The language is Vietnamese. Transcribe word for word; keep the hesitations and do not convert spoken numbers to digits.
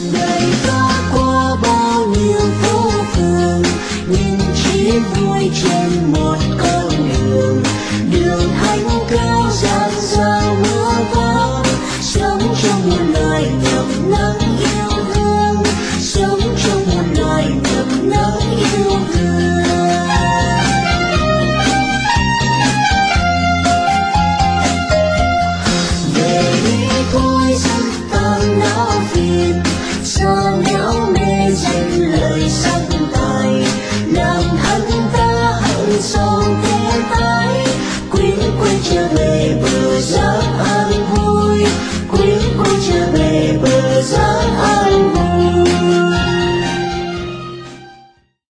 đời ta qua bao nhiêu phố phường nhưng chỉ vui trên một con đường, đường thánh cao dạt dào mưa vang, sống trong một lời ngập nắng yêu thương, sống trong một lời ngập nắng yêu thương. Về đi thôi dân tàn não phiền, xa nẻo mê dần lời sắc tài, làm thân ta hận sâu thế ta.